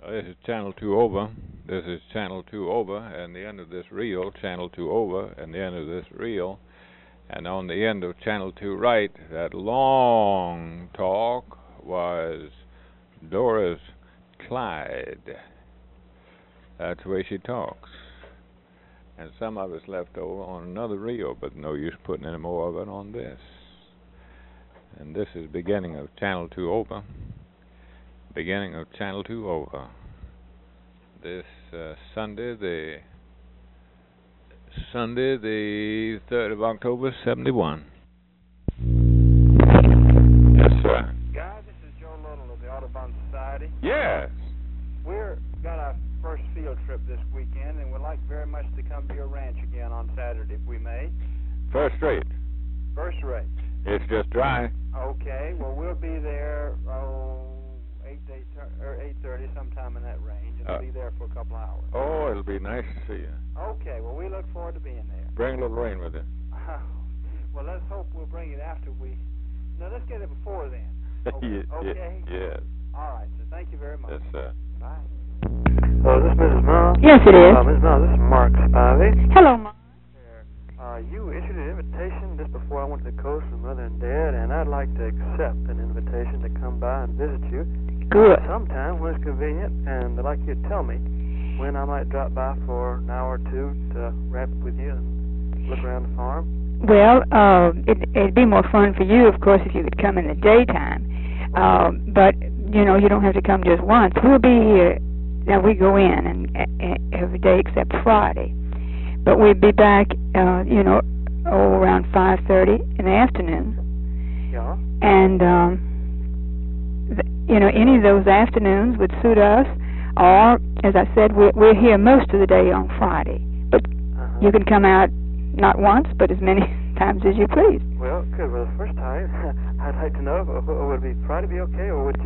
This is channel 2 over. This is channel 2 over, and the end of this reel, channel 2 over, and the end of this reel. And on the end of channel 2 right, that long talk was Doris Clyde. That's the way she talks. And some of it's left over on another reel, but no use putting any more of it on this. And this is beginning of channel 2 over. Beginning of channel 2 over. This Sunday the 3rd of October, 71. Yes, sir. Guy, this is Joe Little of the Audubon Society. Yes. We're got our first field trip this weekend, and would like very much to come to your ranch again on Saturday, if we may. First rate. First rate. It's just dry. Okay. Well, we'll be there 8:30, sometime in that range, and we'll be there for a couple hours. Oh, it'll be nice to see you. Okay. Well, we look forward to being there. Bring a little rain with you. Well, let's hope we'll bring it after we. No, let's get it before then. Okay. Yes. All right. So thank you very much. Yes, sir. Bye. Hello, is this Mrs. Mill? Yes, it is. Mrs. Mill, this is Mark Spivey. Hello, Mark. You issued an invitation just before I went to the coast with Mother and Dad, and I'd like to accept an invitation to come by and visit you. Good. Sometime when it's convenient, and I'd like you to tell me when I might drop by for an hour or two to wrap up with you and look around the farm. Well, it'd be more fun for you, of course, if you could come in the daytime. But, you know, you don't have to come just once. We'll be here. Now, we go in and every day except Friday. But we'd be back, around 5:30 in the afternoon. Yeah. And, any of those afternoons would suit us. Or, as I said, we're here most of the day on Friday. But you can come out not once, but as many times as you please. Well, good. Well, the first time, I'd like to know, would it be Friday be okay, or would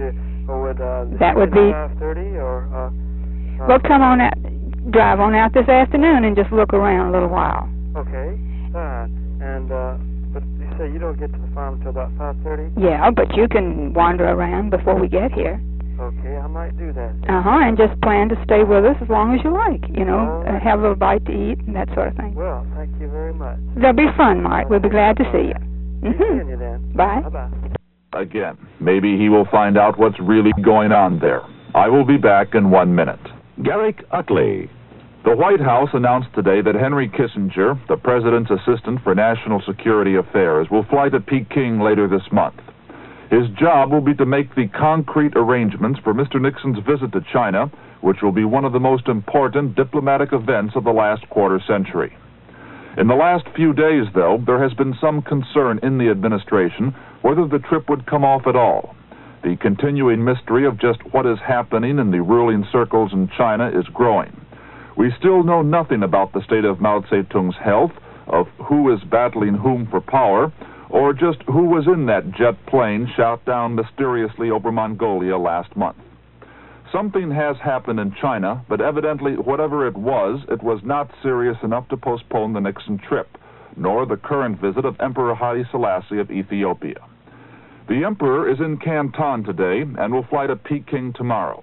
that would be 5:30, or? Well, come on out. Drive on out this afternoon and just look around a little while. Okay, fine. And but you say you don't get to the farm until about 5:30? Yeah, but you can wander around before we get here. Okay, I might do that. And just plan to stay with us as long as you like. Have a little bite to eat and that sort of thing. Well, thank you very much. There'll be fun, Mark. We'll be glad to see you. See you then. Bye. Bye-bye. Again, maybe he will find out what's really going on there. I will be back in 1 minute. Garrick Utley. The White House announced today that Henry Kissinger, the President's Assistant for National Security Affairs, will fly to Peking later this month. His job will be to make the concrete arrangements for Mr. Nixon's visit to China, which will be one of the most important diplomatic events of the last quarter century. In the last few days, though, there has been some concern in the administration whether the trip would come off at all. The continuing mystery of just what is happening in the ruling circles in China is growing. We still know nothing about the state of Mao Zedong's health, of who is battling whom for power, or just who was in that jet plane shot down mysteriously over Mongolia last month. Something has happened in China, but evidently whatever it was not serious enough to postpone the Nixon trip, nor the current visit of Emperor Haile Selassie of Ethiopia. The Emperor is in Canton today and will fly to Peking tomorrow.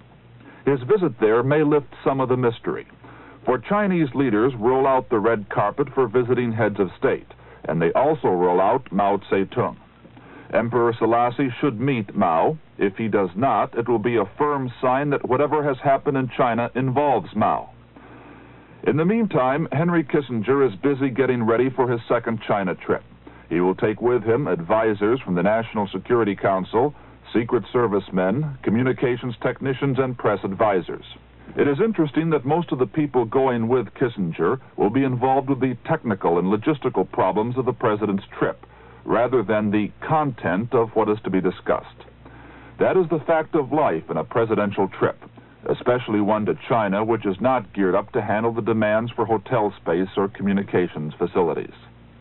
His visit there may lift some of the mystery, for Chinese leaders roll out the red carpet for visiting heads of state, and they also roll out Mao Zedong. Emperor Selassie should meet Mao. If he does not, it will be a firm sign that whatever has happened in China involves Mao. In the meantime, Henry Kissinger is busy getting ready for his second China trip. He will take with him advisors from the National Security Council, Secret Service men, communications technicians, and press advisors. It is interesting that most of the people going with Kissinger will be involved with the technical and logistical problems of the president's trip, rather than the content of what is to be discussed. That is the fact of life in a presidential trip, especially one to China, which is not geared up to handle the demands for hotel space or communications facilities.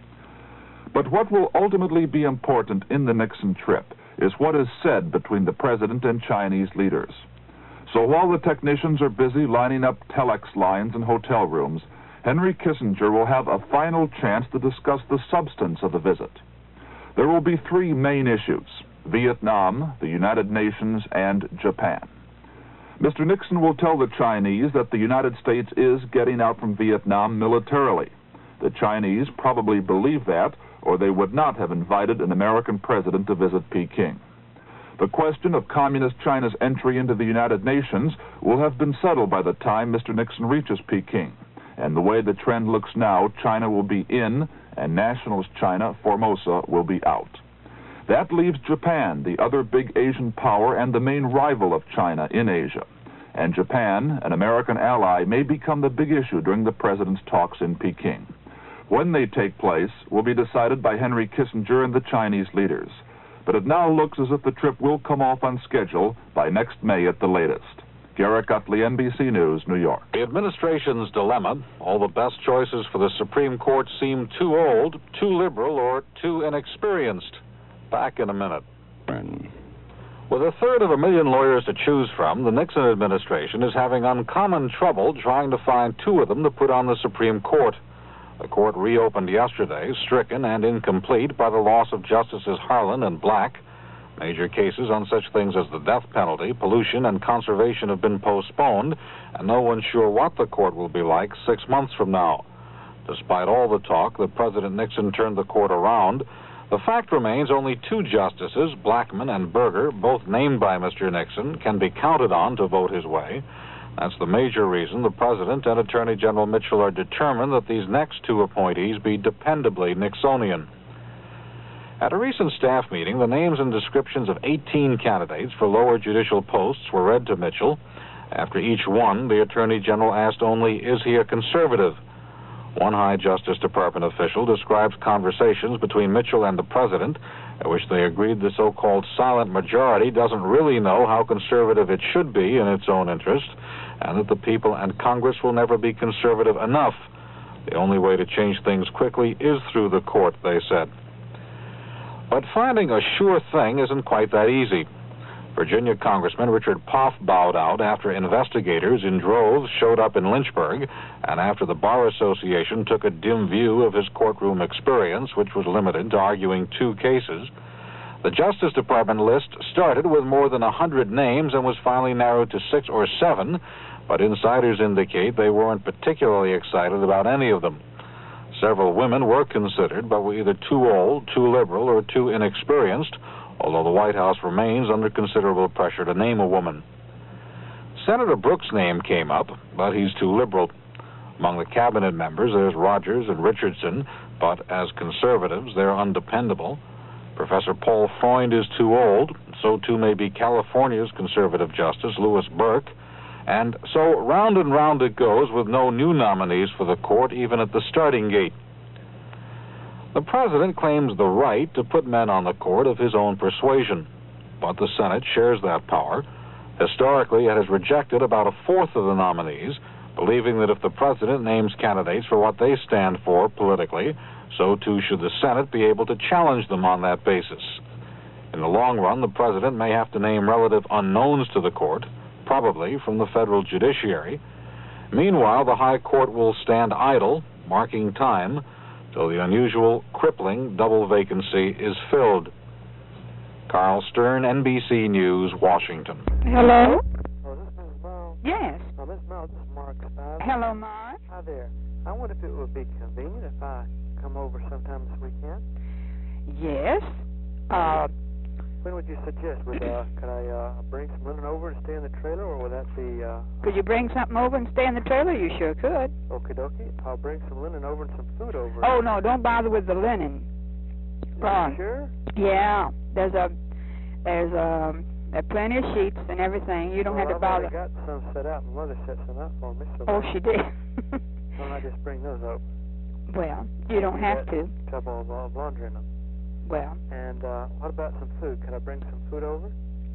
But what will ultimately be important in the Nixon trip is what is said between the president and Chinese leaders. So while the technicians are busy lining up telex lines in hotel rooms, Henry Kissinger will have a final chance to discuss the substance of the visit. There will be three main issues: Vietnam, the United Nations, and Japan. Mr. Nixon will tell the Chinese that the United States is getting out from Vietnam militarily. The Chinese probably believe that, or they would not have invited an American president to visit Peking. The question of Communist China's entry into the United Nations will have been settled by the time Mr. Nixon reaches Peking. And the way the trend looks now, China will be in, and Nationalist China, Formosa, will be out. That leaves Japan, the other big Asian power and the main rival of China in Asia. And Japan, an American ally, may become the big issue during the president's talks in Peking. When they take place will be decided by Henry Kissinger and the Chinese leaders. But it now looks as if the trip will come off on schedule by next May at the latest. Garrick Utley, NBC News, New York. The administration's dilemma: all the best choices for the Supreme Court seem too old, too liberal, or too inexperienced. Back in a minute. With 1/3 lawyers to choose from, the Nixon administration is having uncommon trouble trying to find 2 of them to put on the Supreme Court. The court reopened yesterday, stricken and incomplete by the loss of Justices Harlan and Black. Major cases on such things as the death penalty, pollution, and conservation have been postponed, and no one's sure what the court will be like 6 months from now. Despite all the talk that President Nixon turned the court around, the fact remains only 2 justices, Blackmun and Berger, both named by Mr. Nixon, can be counted on to vote his way. That's the major reason the President and Attorney General Mitchell are determined that these next 2 appointees be dependably Nixonian. At a recent staff meeting, the names and descriptions of 18 candidates for lower judicial posts were read to Mitchell. After each one, the Attorney General asked only, is he a conservative? One High Justice Department official describes conversations between Mitchell and the President, at which they agreed the so-called silent majority doesn't really know how conservative it should be in its own interest, and that the people and Congress will never be conservative enough. The only way to change things quickly is through the court, they said. But finding a sure thing isn't quite that easy. Virginia Congressman Richard Poff bowed out after investigators in droves showed up in Lynchburg, and after the Bar Association took a dim view of his courtroom experience, which was limited to arguing 2 cases. The Justice Department list started with more than 100 names and was finally narrowed to 6 or 7, but insiders indicate they weren't particularly excited about any of them. Several women were considered, but were either too old, too liberal, or too inexperienced, although the White House remains under considerable pressure to name a woman. Senator Brooks' name came up, but he's too liberal. Among the cabinet members, there's Rogers and Richardson, but as conservatives, they're undependable. Professor Paul Freund is too old, so too may be California's conservative justice, Louis Burke. And so round and round it goes with no new nominees for the court, even at the starting gate. The President claims the right to put men on the court of his own persuasion, but the Senate shares that power. Historically, it has rejected about 1/4 of the nominees, believing that if the President names candidates for what they stand for politically, so too should the Senate be able to challenge them on that basis. In the long run, the President may have to name relative unknowns to the court, probably from the federal judiciary. Meanwhile, the High Court will stand idle, marking time, till the unusual, crippling double vacancy is filled. Carl Stern, NBC News, Washington. Hello? Oh, is this Ms. Miles? Yes. Oh, Ms. Miles, this is Mark Stiles. Hello, Mark. Hi there. I wonder if it would be convenient if I come over sometime this weekend. Yes. When would you suggest? Could I bring some linen over to stay in the trailer, or would that be... Could you bring something over and stay in the trailer? You sure could. Okie dokie. I'll bring some linen over and some food over. Oh, no, don't bother with the linen. Are you sure? Yeah. There's plenty of sheets and everything. You don't have to bother. I've already got some set out. My mother set some out for me. So Oh, she did. why don't I just bring those over? Well, you don't have to. Trouble of laundering them. Well. And what about some food? Could I bring some food over?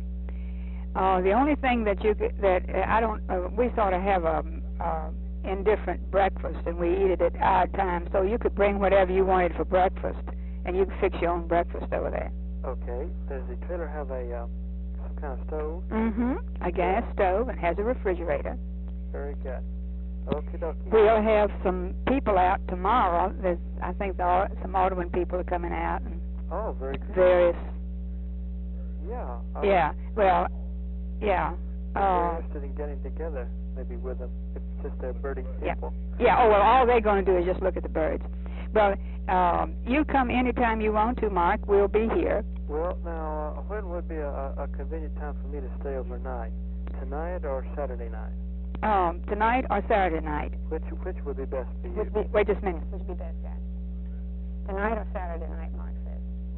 The only thing that I don't, we sort of have a indifferent breakfast, and we eat it at odd times. So you could bring whatever you wanted for breakfast, and you can fix your own breakfast over there. Okay. Does the trailer have some kind of stove? Mm-hmm. A gas stove, and has a refrigerator. Very good. Okie dokie. We'll have some people out tomorrow. I think some Audubon people are coming out. And oh, very good. Various. Yeah. Yeah. Well, yeah. They're interested in getting together, maybe with them, if it's just their birding people. Yeah, oh, well, all they're going to do is just look at the birds. Well, you come anytime you want to, Mark. We'll be here. Well, now, when would be a convenient time for me to stay overnight? Tonight or Saturday night? Tonight or Saturday night? Which would be best for you? Wait just a minute. Which would be best, guys? Tonight or Saturday night, Mark said.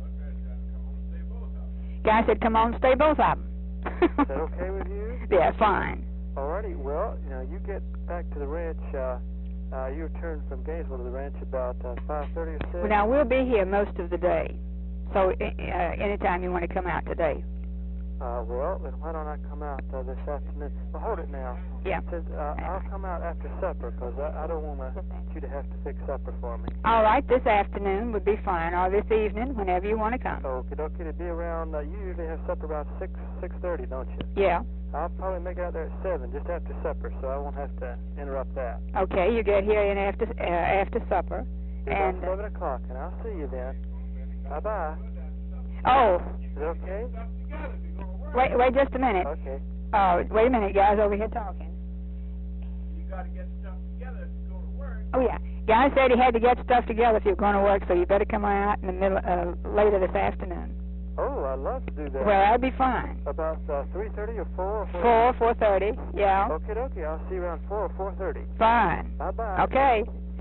Guy said, come on, stay both of them. Is that okay with you? Yeah, fine. Alrighty. Well, you get back to the ranch. You return from Gainesville to the ranch about 5:30 or 6. Well, now, we'll be here most of the day. So anytime you want to come out today. Well, then why don't I come out this afternoon? Well, hold it now. Yeah. It says, I'll come out after supper, because I don't want you to have to fix supper for me. All right, this afternoon would be fine, or this evening, whenever you want to come. Okay, it'll be around, you usually have supper about 6:30, don't you? Yeah. I'll probably make it out there at 7, just after supper, so I won't have to interrupt that. Okay, you get here in after supper. And about 7 o'clock, and I'll see you then. Bye-bye. Oh. Is that okay? Wait just a minute. Okay. Wait a minute, guys, over here talking. You got to get stuff together if you go to work. Oh, yeah. Guy said he had to get stuff together if you're going to work, so you better come out in the middle, later this afternoon. Oh, I'd love to do that. Well, that'd be fine. About 3:30 or 4? 4:30, yeah. Okay. I'll see you around 4 or 4:30. Fine. Bye-bye. Okay.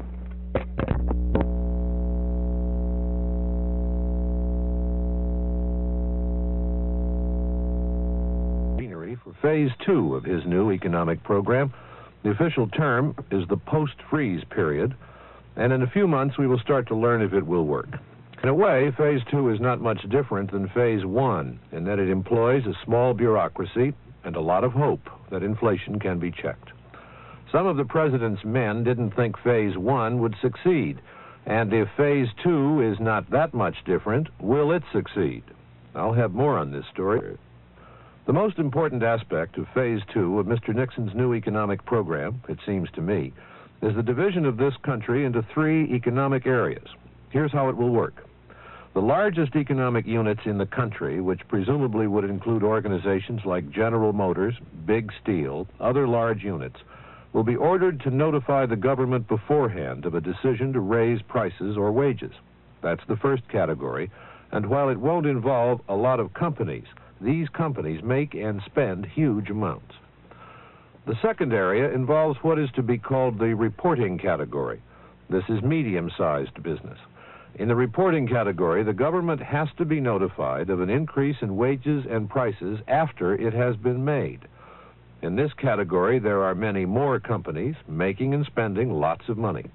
For Phase 2 of his new economic program. The official term is the post-freeze period, and in a few months we will start to learn if it will work. In a way, Phase 2 is not much different than Phase 1 in that it employs a small bureaucracy and a lot of hope that inflation can be checked. Some of the president's men didn't think Phase 1 would succeed, and if Phase 2 is not that much different, will it succeed? I'll have more on this story. The most important aspect of Phase 2 of Mr. Nixon's new economic program, it seems to me, is the division of this country into 3 economic areas. Here's how it will work. The largest economic units in the country, which presumably would include organizations like General Motors, Big Steel, other large units, will be ordered to notify the government beforehand of a decision to raise prices or wages. That's the first category, and while it won't involve a lot of companies, these companies make and spend huge amounts. The second area involves what is to be called the reporting category. This is medium-sized business. In the reporting category, the government has to be notified of an increase in wages and prices after it has been made. In this category, there are many more companies making and spending lots of money.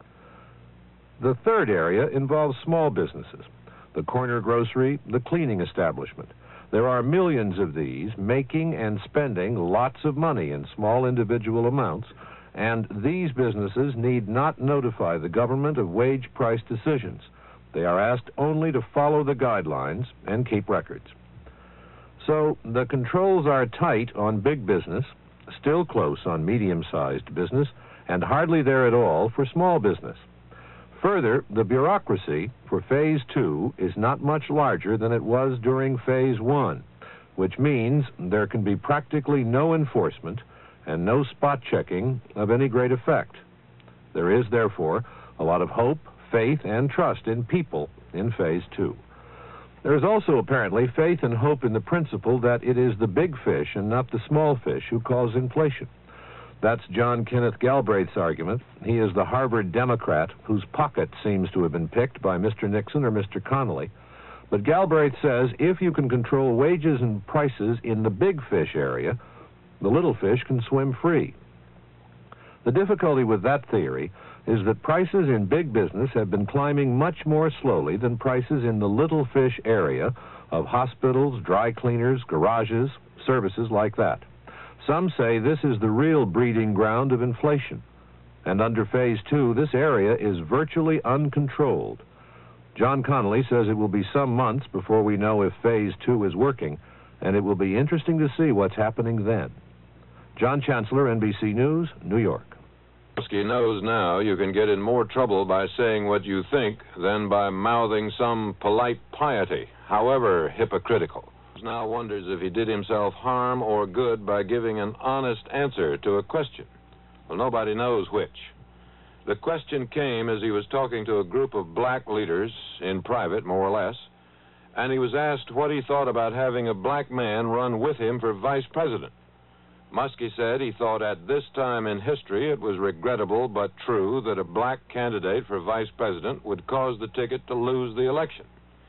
The third area involves small businesses, the corner grocery, the cleaning establishment. There are millions of these making and spending lots of money in small individual amounts, and these businesses need not notify the government of wage price decisions. They are asked only to follow the guidelines and keep records. So the controls are tight on big business, still close on medium-sized business, and hardly there at all for small business. Further, the bureaucracy for Phase 2 is not much larger than it was during Phase 1, which means there can be practically no enforcement and no spot checking of any great effect. There is, therefore, a lot of hope, faith, and trust in people in Phase 2. There is also apparently faith and hope in the principle that it is the big fish and not the small fish who cause inflation. That's John Kenneth Galbraith's argument. He is the Harvard Democrat whose pocket seems to have been picked by Mr. Nixon or Mr. Connally. But Galbraith says if you can control wages and prices in the big fish area, the little fish can swim free. The difficulty with that theory is that prices in big business have been climbing much more slowly than prices in the little fish area of hospitals, dry cleaners, garages, services like that. Some say this is the real breeding ground of inflation, and under Phase 2, this area is virtually uncontrolled. John Connally says it will be some months before we know if Phase 2 is working, and it will be interesting to see what's happening then. John Chancellor, NBC News, New York. He knows now you can get in more trouble by saying what you think than by mouthing some polite piety, however hypocritical. now wonders if he did himself harm or good by giving an honest answer to a question. Well, nobody knows which. The question came as he was talking to a group of black leaders, in private, more or less, and he was asked what he thought about having a black man run with him for vice president. Muskie said he thought at this time in history it was regrettable but true that a black candidate for vice president would cause the ticket to lose the election.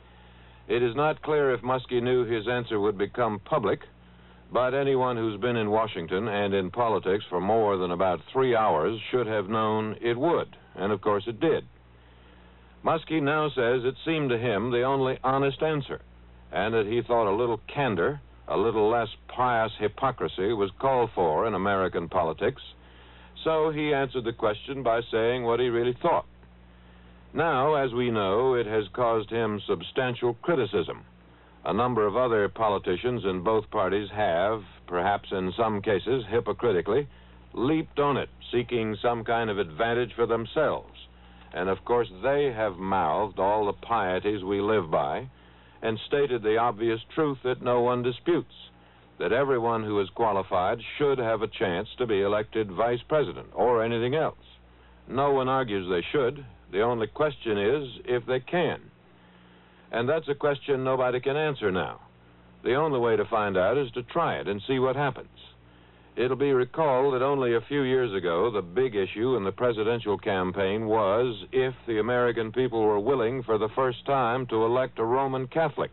It is not clear if Muskie knew his answer would become public, but anyone who's been in Washington and in politics for more than about 3 hours should have known it would, and of course it did. Muskie now says it seemed to him the only honest answer, and that he thought a little candor, a little less pious hypocrisy was called for in American politics, so he answered the question by saying what he really thought. Now, as we know, it has caused him substantial criticism. A number of other politicians in both parties have, perhaps in some cases hypocritically, leaped on it, seeking some kind of advantage for themselves. And of course they have mouthed all the pieties we live by, and stated the obvious truth that no one disputes, that everyone who is qualified should have a chance to be elected vice president or anything else. No one argues they should. The only question is if they can. And that's a question nobody can answer now. The only way to find out is to try it and see what happens. It'll be recalled that only a few years ago, the big issue in the presidential campaign was if the American people were willing for the first time to elect a Roman Catholic.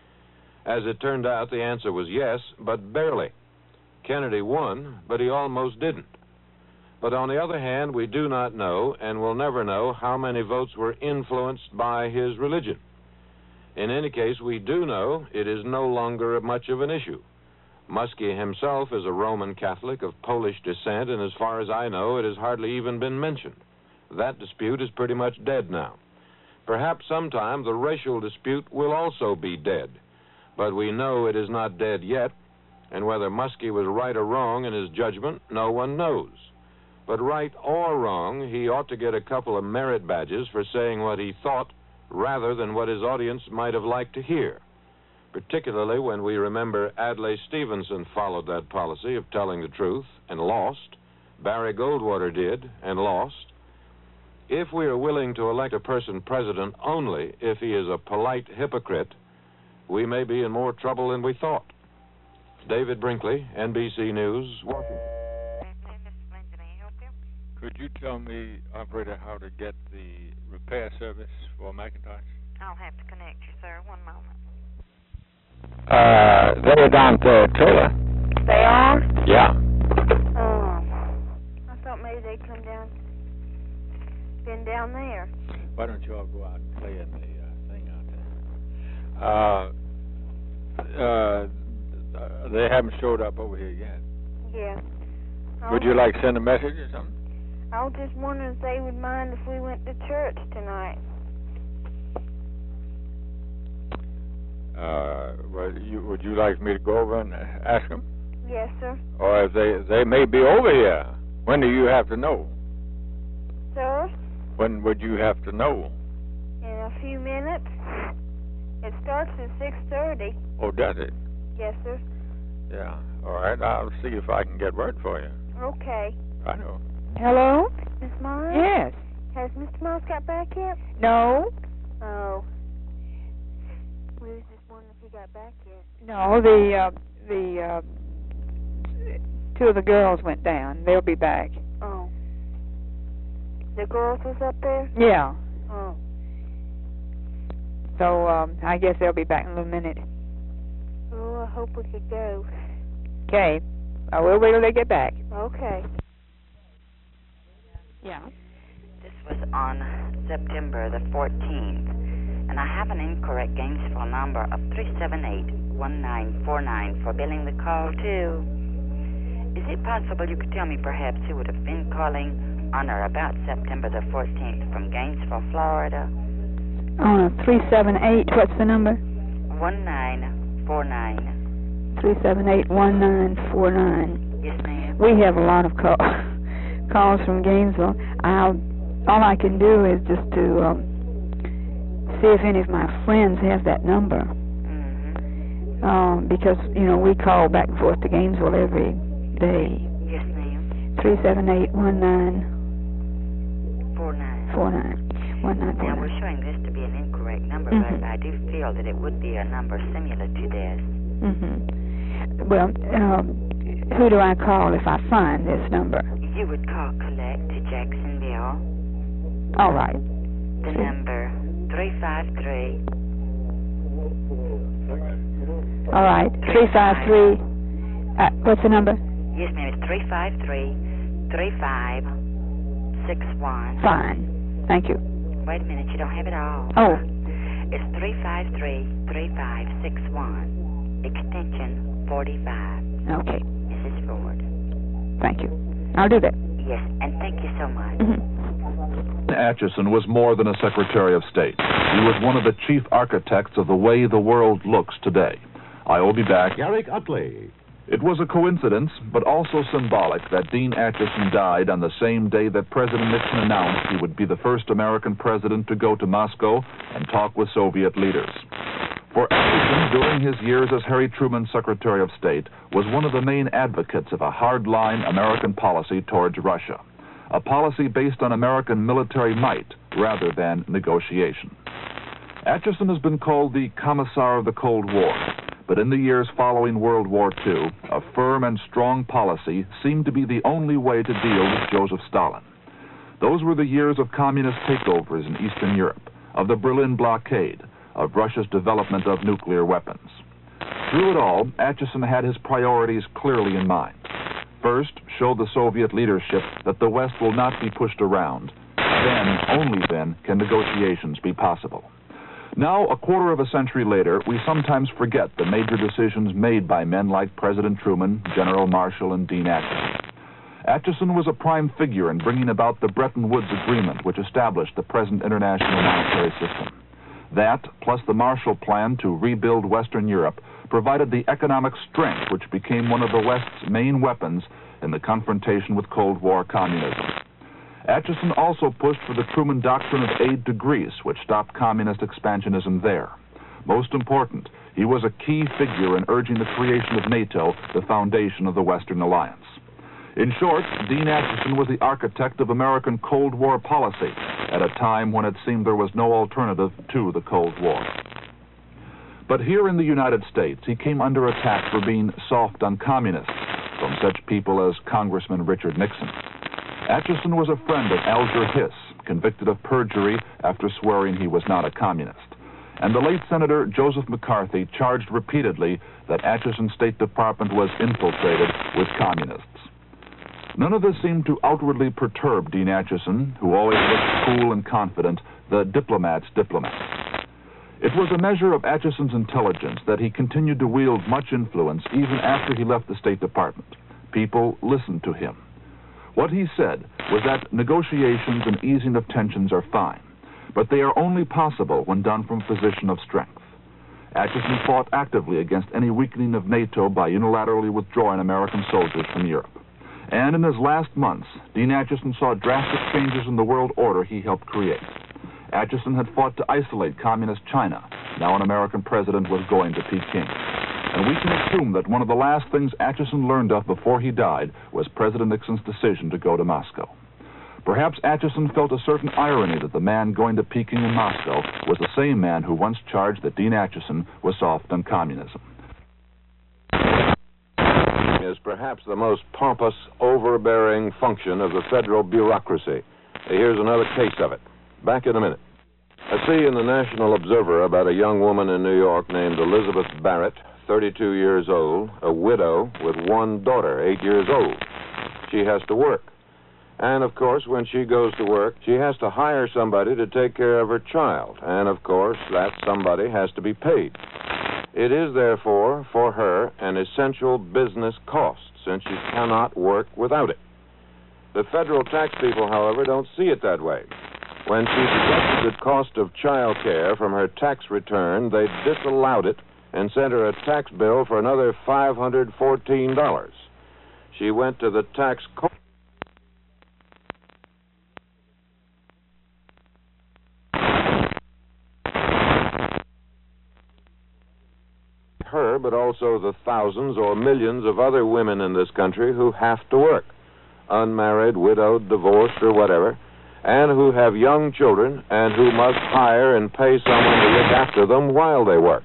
As it turned out, the answer was yes, but barely. Kennedy won, but he almost didn't. But on the other hand, we do not know, and will never know, how many votes were influenced by his religion. In any case, we do know it is no longer much of an issue. Muskie himself is a Roman Catholic of Polish descent, and as far as I know, it has hardly even been mentioned. That dispute is pretty much dead now. Perhaps sometime the racial dispute will also be dead, but we know it is not dead yet, and whether Muskie was right or wrong in his judgment, no one knows. But right or wrong, he ought to get a couple of merit badges for saying what he thought rather than what his audience might have liked to hear, particularly when we remember Adlai Stevenson followed that policy of telling the truth and lost. Barry Goldwater did and lost. If we are willing to elect a person president only if he is a polite hypocrite, we may be in more trouble than we thought. David Brinkley, NBC News, Washington. Could you tell me, operator, how to get the repair service for Macintosh? I'll have to connect you, sir. 1 moment. They're down to trailer. They are? Yeah. I thought maybe they'd come down. Been down there. Why don't you all go out and play in the thing out there? They haven't showed up over here yet. Yeah. Would you like to send a message or something? I was just wondering if they would mind if we went to church tonight. Would you like me to go over and ask them? Yes, sir. Or if they may be over here. When do you have to know? Sir? When would you have to know? In a few minutes. It starts at 6:30. Oh, does it? Yes, sir. Yeah. All right. I'll see if I can get word for you. Okay. I know. Hello? Miss Miles? Yes. Has Mr. Miles got back yet? No. Oh. We was just wondering if he got back yet. No, the two of the girls went down. They'll be back. Oh. The girls was up there? Yeah. Oh. So, I guess they'll be back in a little minute. Oh, I hope we could go. Okay. I will wait till they get back. Okay. Yeah. This was on September the 14th, and I have an incorrect Gainesville number of 378-1949 for billing the call to. Is it possible you could tell me perhaps who would have been calling on or about September the 14th from Gainesville, Florida? 378, what's the number? 1949. 378-1949. Yes, ma'am. We have a lot of calls from Gainesville. All I can do is just to see if any of my friends have that number. Mm-hmm. because, we call back and forth to Gainesville every day. Yes, ma'am. 378-1949. Now, we're showing this to be an incorrect number, but I do feel that it would be a number similar to this. Well, who do I call if I find this number? You would call Collect to Jacksonville. All right. The number 353. All right. 353. What's the number? Yes, ma'am. It's 353-3561. Fine. Thank you. Wait a minute. You don't have it all. Oh. It's 353-3561. Extension 45. Okay. Mrs. Ford. Thank you. I'll do that. Yes, and thank you so much. Atchison was more than a Secretary of State. He was one of the chief architects of the way the world looks today. I will be back. Garrick Utley. It was a coincidence, but also symbolic, that Dean Acheson died on the same day that President Nixon announced he would be the first American president to go to Moscow and talk with Soviet leaders. For Acheson, during his years as Harry Truman's Secretary of State, was one of the main advocates of a hard-line American policy towards Russia, a policy based on American military might rather than negotiation. Acheson has been called the Commissar of the Cold War, but in the years following World War II, a firm and strong policy seemed to be the only way to deal with Joseph Stalin. Those were the years of communist takeovers in Eastern Europe, of the Berlin blockade, of Russia's development of nuclear weapons. Through it all, Acheson had his priorities clearly in mind. First, show the Soviet leadership that the West will not be pushed around. Then, only then, can negotiations be possible. Now, a quarter of a century later, we sometimes forget the major decisions made by men like President Truman, General Marshall, and Dean Acheson. Acheson was a prime figure in bringing about the Bretton Woods Agreement, which established the present international monetary system. That, plus the Marshall Plan to rebuild Western Europe, provided the economic strength which became one of the West's main weapons in the confrontation with Cold War communism. Acheson also pushed for the Truman Doctrine of Aid to Greece, which stopped communist expansionism there. Most important, he was a key figure in urging the creation of NATO, the foundation of the Western Alliance. In short, Dean Acheson was the architect of American Cold War policy at a time when it seemed there was no alternative to the Cold War. But here in the United States, he came under attack for being soft on communists from such people as Congressman Richard Nixon. Acheson was a friend of Alger Hiss, convicted of perjury after swearing he was not a communist. And the late Senator Joseph McCarthy charged repeatedly that Acheson's State Department was infiltrated with communists. None of this seemed to outwardly perturb Dean Acheson, who always looked cool and confident, the diplomat's diplomat. It was a measure of Acheson's intelligence that he continued to wield much influence even after he left the State Department. People listened to him. What he said was that negotiations and easing of tensions are fine, but they are only possible when done from a position of strength. Acheson fought actively against any weakening of NATO by unilaterally withdrawing American soldiers from Europe. And in his last months, Dean Acheson saw drastic changes in the world order he helped create. Acheson had fought to isolate communist China. Now an American president was going to Peking. And we can assume that one of the last things Acheson learned of before he died was President Nixon's decision to go to Moscow. Perhaps Acheson felt a certain irony that the man going to Peking and Moscow was the same man who once charged that Dean Acheson was soft on communism. Is perhaps the most pompous, overbearing function of the federal bureaucracy. Here's another case of it. Back in a minute. I see in the National Observer about a young woman in New York named Elizabeth Barrett, 32 years old, a widow with one daughter, 8 years old. She has to work. And, of course, when she goes to work, she has to hire somebody to take care of her child. And, of course, that somebody has to be paid. It is, therefore, for her an essential business cost, since she cannot work without it. The federal tax people, however, don't see it that way. When she deducted the cost of child care from her tax return, they disallowed it and sent her a tax bill for another $514. She went to the tax court but also the thousands or millions of other women in this country who have to work, unmarried, widowed, divorced, or whatever, and who have young children and who must hire and pay someone to look after them while they work.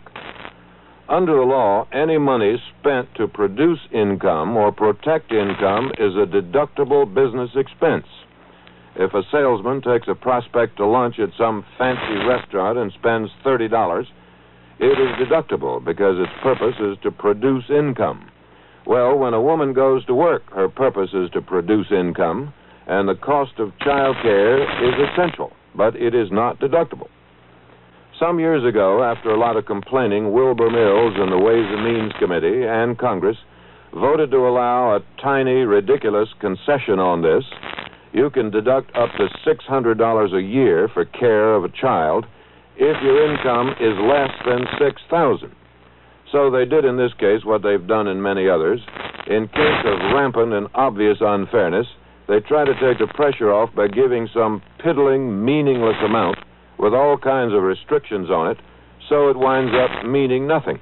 Under the law, any money spent to produce income or protect income is a deductible business expense. If a salesman takes a prospect to lunch at some fancy restaurant and spends $30, it is deductible because its purpose is to produce income. Well, when a woman goes to work, her purpose is to produce income, and the cost of child care is essential, but it is not deductible. Some years ago, after a lot of complaining, Wilbur Mills and the Ways and Means Committee and Congress voted to allow a tiny, ridiculous concession on this. You can deduct up to $600 a year for care of a child if your income is less than $6,000. So they did in this case what they've done in many others. In case of rampant and obvious unfairness, they try to take the pressure off by giving some piddling, meaningless amount with all kinds of restrictions on it, so it winds up meaning nothing.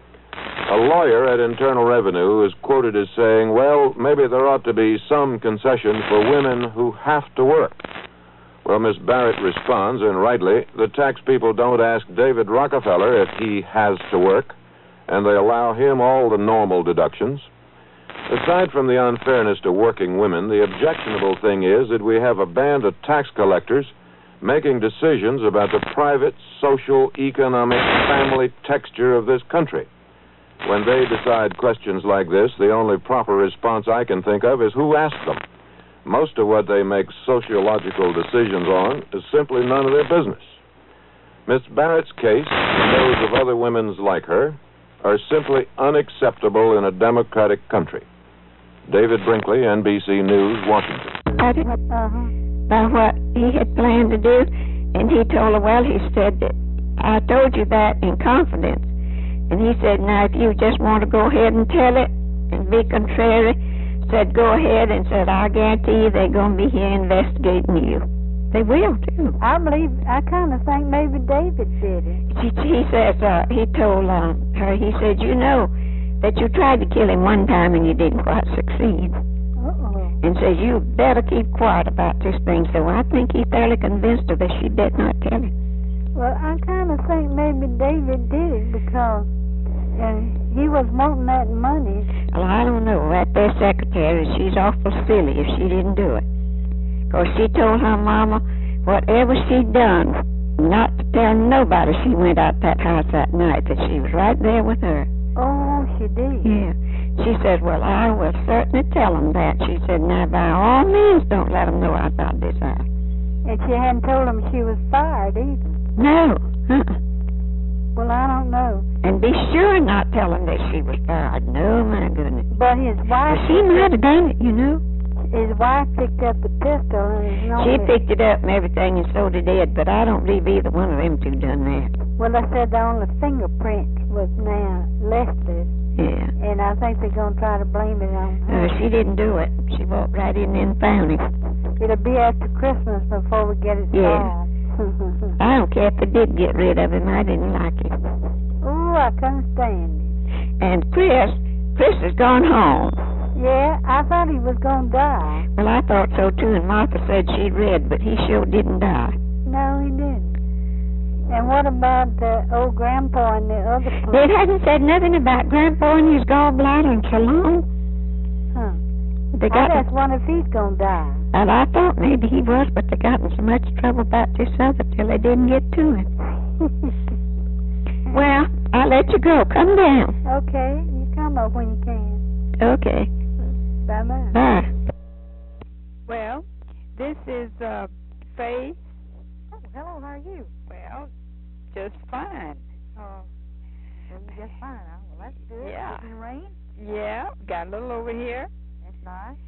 A lawyer at Internal Revenue is quoted as saying, well, maybe there ought to be some concession for women who have to work. Well, Miss Barrett responds, and rightly, the tax people don't ask David Rockefeller if he has to work, and they allow him all the normal deductions. Aside from the unfairness to working women, the objectionable thing is that we have a band of tax collectors making decisions about the private, social, economic, family texture of this country. When they decide questions like this, the only proper response I can think of is who asked them. Most of what they make sociological decisions on is simply none of their business. Miss Barrett's case, and those of other women like her, are simply unacceptable in a democratic country. David Brinkley, NBC News, Washington. By what he had planned to do, and he told her, well, he said, I told you that in confidence. And he said, now, if you just want to go ahead and tell it and be contrary, said, go ahead, and said, I guarantee you they're going to be here investigating you. They will, too. I kind of think maybe David did it. He says, he told her, he said, you know that you tried to kill him one time and you didn't quite succeed. And says, you better keep quiet about this thing. So I think he fairly convinced her that she better not tell him. Well, I kind of think maybe David did it because he was wanting that money. Well, I don't know. That there secretary, she's awful silly if she didn't do it. Because she told her mama whatever she'd done, not to tell nobody she went out that house that night, that she was right there with her. Oh, she did? Yeah. She said, well, I will certainly tell them that. She said, now, by all means, don't let them know about this house. And she hadn't told them she was fired either? No. Well, I don't know. And be sure not tell them that she was fired. No, my goodness. But his wife... Well, she might have done it, you know. His wife picked up the pistol and... She picked it up and everything, and so did Ed, but I don't believe either one of them two done that. Well, they said the only fingerprint was now Lester's. Yeah. And I think they're going to try to blame it on her. She didn't do it. She walked right in and found him. It'll be after Christmas before we get it solved. I don't care if they did get rid of him. I didn't like him. Ooh, I couldn't stand him. And Chris has gone home. Yeah, I thought he was going to die. Well, I thought so, too, and Martha said she'd read, but he sure didn't die. No, he didn't. And what about the old Grandpa and the other place? It hasn't said nothing about Grandpa and his gallbladder in so long. Huh. I just wonder if he's going to die. Well, I thought maybe he was, but they got in so much trouble about this other till they didn't get to him. Well, I'll let you go. Come down. Okay. You come up when you can. Okay. Bye-bye. Bye. Well, this is Faye. Oh, hello. How are you? Well, just fine. Just fine, huh? Well, that's good. Yeah. Getting rain? Yeah, got a little over here. That's nice.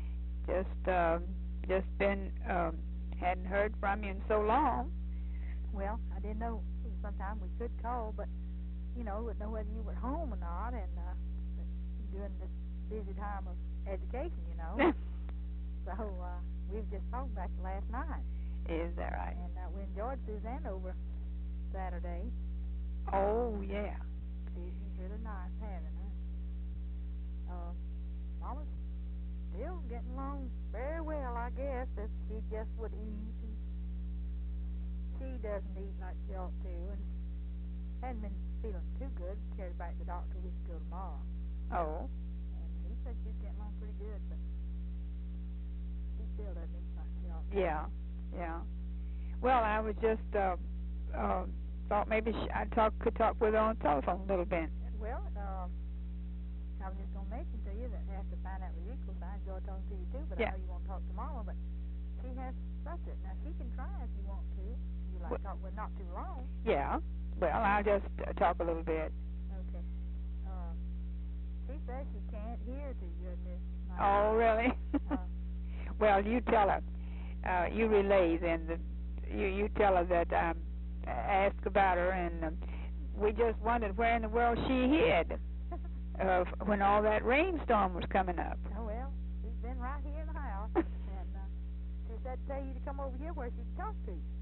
Just been, hadn't heard from you in so long. Well, I didn't know. Sometime we could call, but, you know, wouldn't know whether you were home or not, and during this busy time of education, you know. So, we've just talked back last night. Is that right? And we enjoyed Suzanne over Saturday. Oh, yeah. It's really nice having her. Mama's still getting along very well, I guess. If she just would eat. And she doesn't eat like she ought to, and hadn't been feeling too good. Carried back to the doctor. We should go tomorrow. Oh. And he said she's getting along pretty good, but she still doesn't eat like she ought to. Yeah, yeah. Well, I was just thought maybe could talk with her on the telephone a little bit. Well, I was just going to mention to you that I have to find out with you, because I enjoy talking to you too, but Yeah. I know you won't talk tomorrow, but she has suffered. Now, she can try if you want to. You like to talk with not too long. Yeah. Well, I'll just talk a little bit. Okay. She says she can't hear too good this night. Oh, really? Well, you tell her. You relay then. You tell her that I asked about her, and we just wondered where in the world she hid when all that rainstorm was coming up. Oh, well, she's been right here in the house, and she said to tell you to come over here where she can talk to you.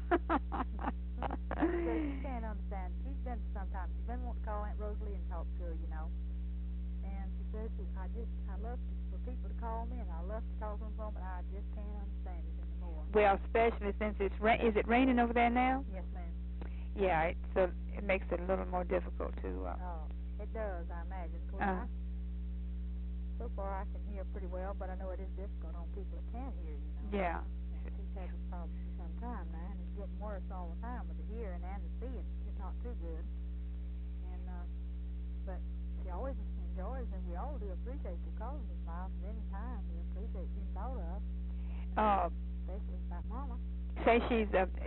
She can't understand. She's been sometimes. She's been wanting to call Aunt Rosalie and talk to her, you know. And she says, I love for people to call me, and I love to talk to them, but I just can't understand it anymore. Well, especially since is it raining over there now? Yes, ma'am. Yeah, so it makes it a little more difficult to. It does, I imagine. So far, I can hear pretty well, but I know it is difficult on people that can't hear, you know. Yeah. And she's had this problem for some time now, and it's getting worse all the time with the hearing and the seeing. It's not too good. And but she always enjoys, and we all do appreciate you calling us, Miles, at any time. We appreciate being thought of. Especially about Mama. Say she's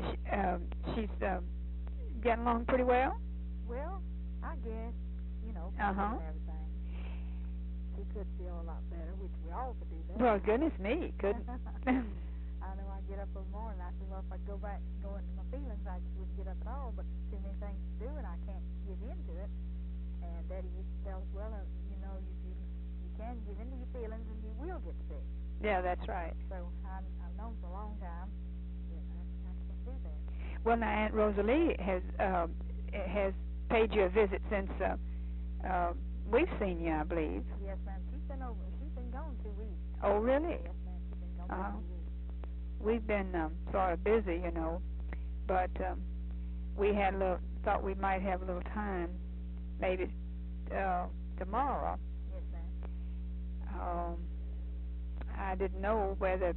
getting along pretty well. Well, I guess, you know, and everything. She could feel a lot better, which we all could do that. Well, goodness me, couldn't. I know I get up in the morning, I say, well, if I go into my feelings, I just wouldn't get up at all, but too many things to do, and I can't give into it. And Daddy used to tell us, well, you know, you can give into your feelings, and you will get sick. Yeah, that's right. So I've known for a long time that I can't do that. Well, now Aunt Rosalie has paid you a visit since we've seen you, I believe. Yes, ma'am. She's been gone 2 weeks. Oh, really? Yes, ma'am. She's been gone 2 weeks. We've been sort of busy, you know, but we thought we might have a little time, maybe tomorrow. Yes, ma'am. I didn't know whether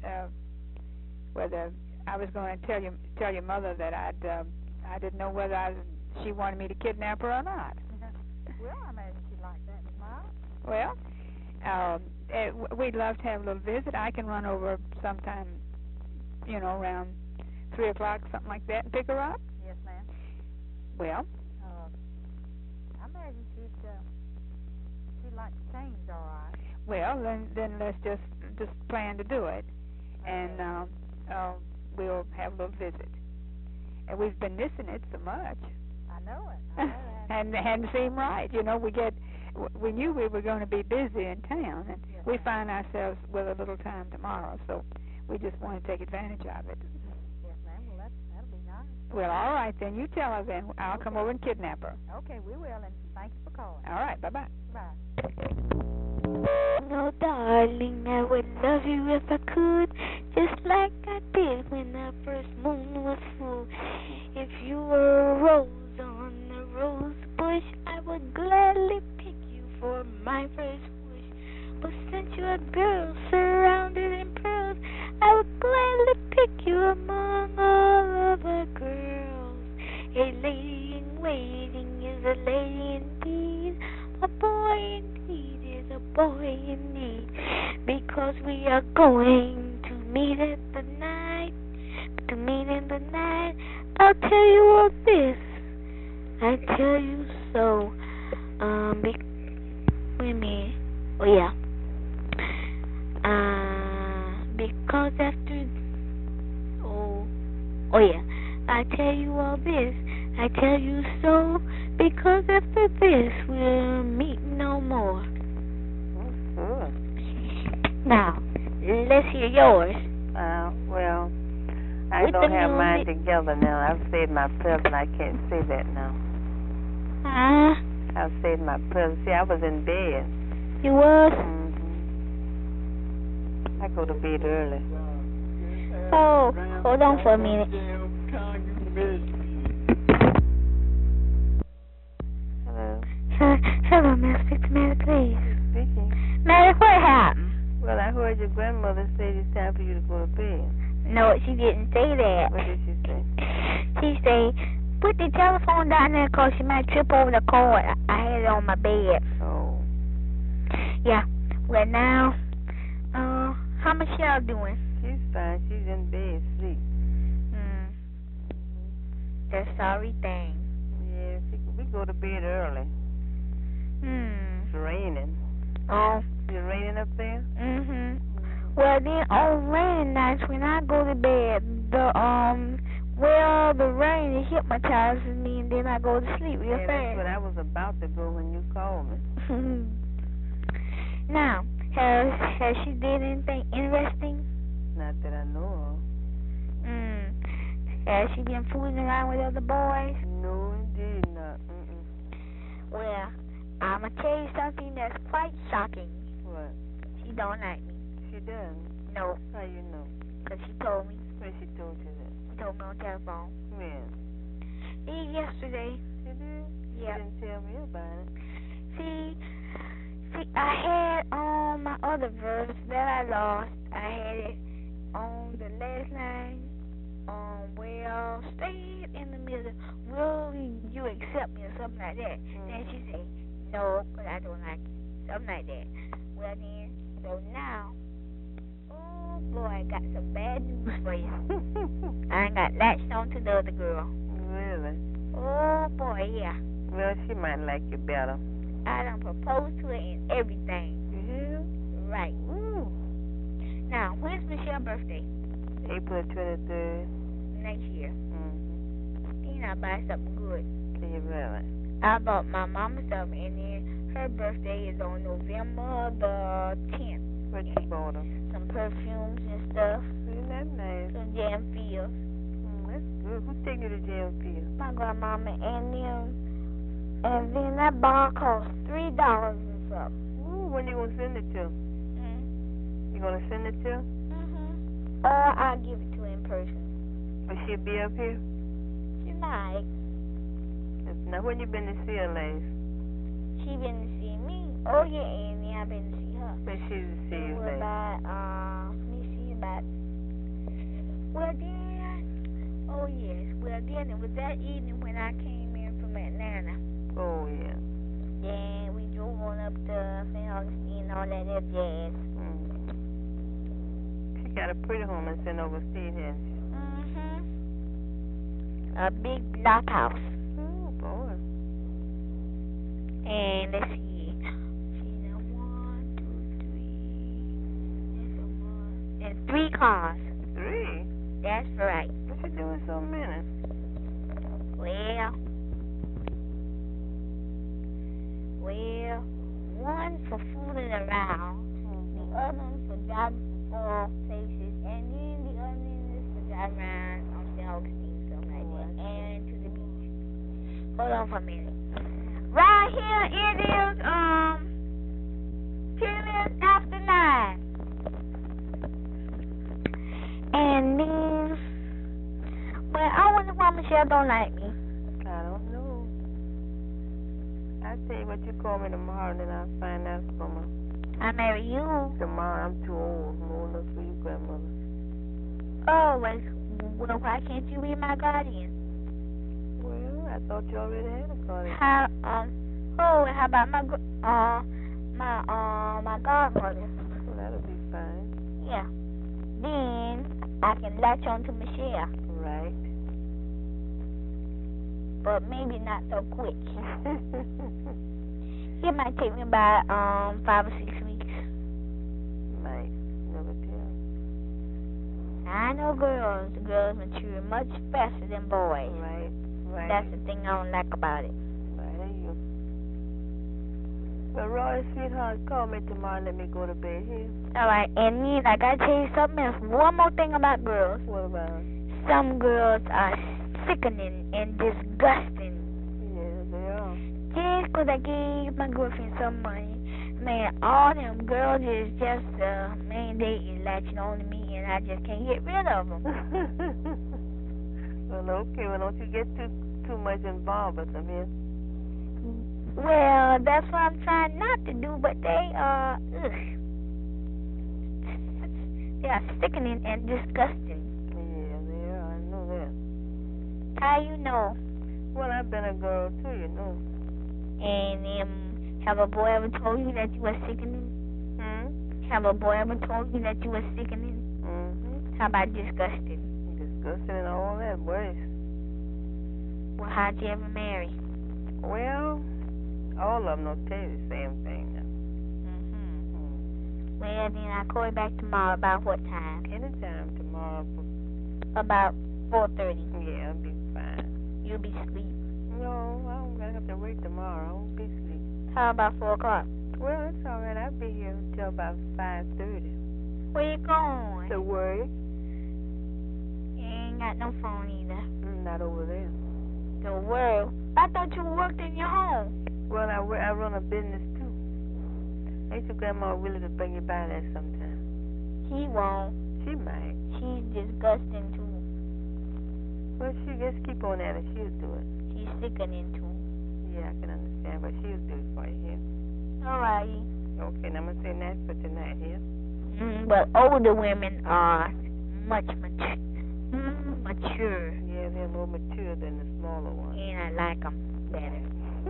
I was going to tell your mother that I didn't know whether she wanted me to kidnap her or not. Well, I imagine she'd like that, Miss Miles. Well, we'd love to have a little visit. I can run over sometime, you know, around 3 o'clock, something like that, and pick her up. Yes, ma'am. Well, I imagine she'd like to change, all right. Well, then let's just plan to do it, and we'll have a little visit. And we've been missing it so much. I know it. And it hadn't seemed right. You know, we knew we were going to be busy in town, and we find ourselves with a little time tomorrow, so we just want to take advantage of it. Yes, ma'am. Well, that'll be nice. Well, all right, then. You tell her, then. I'll come over and kidnap her. Okay, we will, and thank you for calling. All right, bye-bye. Bye. Oh, darling, I would love you if I could, just like I did when the first moon was full. If you were a rose on a rose bush, I would gladly pick you for my first wish. But since you're a girl surrounded in pearls, I would gladly pick you among all other girls. A lady in waiting is a lady indeed. A boy indeed is a boy indeed, because we are going to meet in the night. I'll tell you all this. I tell you so. Wait a minute. Oh yeah. Because after. Oh yeah. I tell you all this. I tell you so, because after this we'll meet no more. Now, let's hear yours. Well, I don't have mine together now. I've said myself, and I can't say that now. Huh? I said my present. See, I was in bed. You was? I go to bed early. Oh, hold on for a minute. Hello, may I speak to Mary, please? Speaking. Mary, what happened? Well, I heard your grandmother say it's time for you to go to bed. No, she didn't say that. What did she say? She said, put the telephone down there because she might trip over the cord. I had it on my bed. Oh. Yeah. Well, now, how Michelle doing? She's fine. She's in bed, asleep. That's sorry thing. Yeah, we go to bed early. It's raining. Oh. Is it raining up there? Well, then on rainy nights when I go to bed, the rain it hypnotizes me and then I go to sleep real fast. That's what I was about to go when you called me. Now, has she did anything interesting? Not that I know of. Has she been fooling around with other boys? No, indeed not. Well, I'ma tell you something that's quite shocking. What? She don't like me. She doesn't? No. How you know? 'Cause she told me. When she told you that? She told me on telephone. When? Yesterday. She did? Yeah. She didn't tell me about it. See, I had on my other verse that I lost. I had it on the last line. Well, stay in the middle. Will you accept me or something like that? Then she said, no, because I don't like you. Something like that. Well, then, so now, oh, boy, I got some bad news for you. I ain't got latched on to the other girl. Really? Oh, boy, yeah. Well, she might like you better. I done proposed to her and everything. Right. Ooh. Now, when's Michelle's birthday? April 23rd. Next year. Then I buy something good. Can you really? I bought my mama something, and then her birthday is on November the 10th. What you bought her? Some perfumes and stuff. Isn't that nice? Some jam fields. That's good. Who's taking you to jam fields? My grandmama, and then that bar cost $3 or something. Ooh, when you gonna send it to? You gonna send it to? I'll give it to her in person. Will she be up here? She might. Now, when you been to see her last? She been to see me. Oh, yeah, and then I been to see her. When she was to see you last? About, let me see, well, then, oh, yes. Well, then it was that evening when I came in from Atlanta. Oh, yeah. Then we drove on up to St. Augustine and all that other jazz. She got a pretty home in St. Augustine, hasn't she? A big block house. Oh, boy. And let's see. See, now 1, 2, 3. And 3 cars. 3? That's right. What you doing so many? Well, one for fooling around, the other one for driving for places, and then the other one is for driving around on St. Augustine, something like that, and to the beach. Hold on for a minute. Right here it is 10 minutes after 9. And then, well, I wonder why Michelle don't like me. I don't know. I'll tell you what, you call me tomorrow, and then I'll find out from her. I marry you. Tomorrow, I'm too old. I'm old enough for you, grandmother. Oh, well, why can't you be my guardian? Well, I thought you already had a guardian. How about my godmother? Well, that'll be fine. Yeah. Then I can latch on to Michelle. Right. But maybe not so quick. It might take me about 5 or 6 weeks. Might. Never tell. I know girls mature much faster than boys. Right. That's the thing I don't like about it. Right, you. Well, Roy, sweetheart, call me tomorrow and let me go to bed here. All right, and then I gotta tell you something else. One more thing about girls. What about? Some girls are sickening and disgusting. Yeah, they are. 'cause I gave my girlfriend some money. Man, all them girls is just, man, they is latching on to me, and I just can't get rid of them. Well, okay. Well, don't you get too much involved with them here. Well, that's what I'm trying not to do, but they are, they are sickening and disgusting. Yeah, they are. I know that. How you know? Well, I've been a girl too, you know. And have a boy ever told you that you were sickening? Have a boy ever told you that you were sickening? How about disgusting? Disgusting and all that worse. Well, how'd you ever marry? Well, all of them will tell you the same thing. Well, then I'll call you back tomorrow. About what time? Anytime tomorrow. About 4:30. Yeah, it'll be fine. You'll be asleep. No, I'm going to have to work tomorrow. I won't be asleep. How about 4 o'clock? Well, it's all right. I'll be here until about 5:30. Where you going? To work. You ain't got no phone either. Not over there. The world. I thought you worked in your home. Well, I run a business too. I used to Grandma Willie to bring you by there sometime. He won't. She might. She's disgusting too. Well, she just keep on at it. She'll do it. She's sickening too. Yeah, I can understand, but she'll do it for you here. Alrighty. Okay, now I'm going to say that for tonight here. But older women are much mature. Yeah, they're more mature than the smaller ones. And I like them better.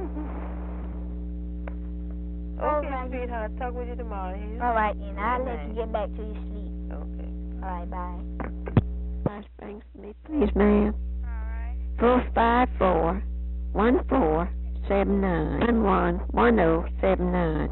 Okay, sweetheart. Talk with you tomorrow here. All right, and I'll let you get back to your sleep. Okay. All right, bye. Nice things to me, please, ma'am. 454-1479. 1079.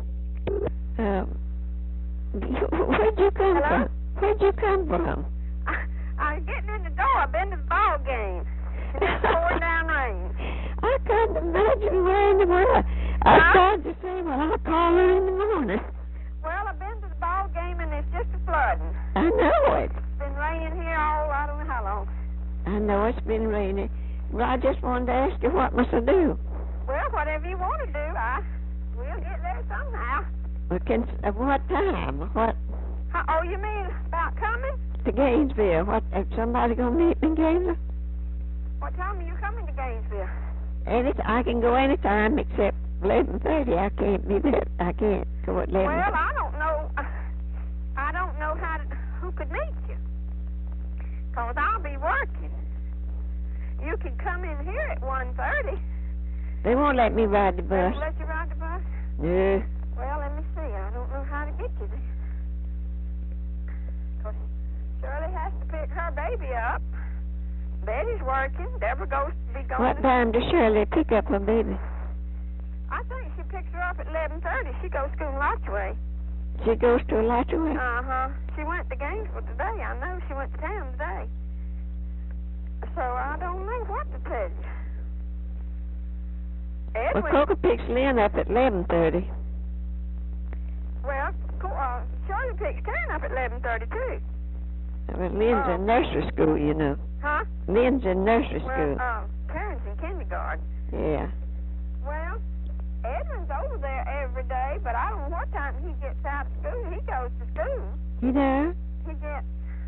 Where'd you come from? Where'd you come from? I'm getting in the door. I've been to the ball game. It's pouring down rain. I couldn't imagine where in the world. I started to say, well, I'll call her in the morning. Well, I've been to the ball game and it's just a flooding. I know it. It's been raining here I don't know how long. I know it's been raining. Well, I just wanted to ask you, what must I do? Well, whatever you want to do, we'll get there somehow. Well, what time? What? Oh, you mean about coming? To Gainesville. What? Is somebody going to meet me in Gainesville? What time are you coming to Gainesville? I can go any time except 11:30. I can't be there. I can't go at 11. Well, I don't know who could meet you. Because I'll be working. You can come in here at 1:30. They won't let me ride the bus. They won't let you ride the bus? No. Well, let me see. I don't know how to get you there. Because Shirley has to pick her baby up. Betty's working. Deborah goes to be going. What time does Shirley pick up her baby? I think she picks her up at 11:30. She goes to school in Lotchway. She goes to Lotchway? She went to Gainesville today. I know she went to town today. So I don't know what to tell you. Edwin. Well, Coca picks Lynn up at 11:30. Well, Shirley picks Karen up at 11:30 too. Well, Lynn's in nursery school, you know. Huh? Lynn's in nursery school. Karen's in kindergarten. Yeah. Well, Edwin's over there every day, but I don't know what time he gets out of school. He goes to school. You know? He gets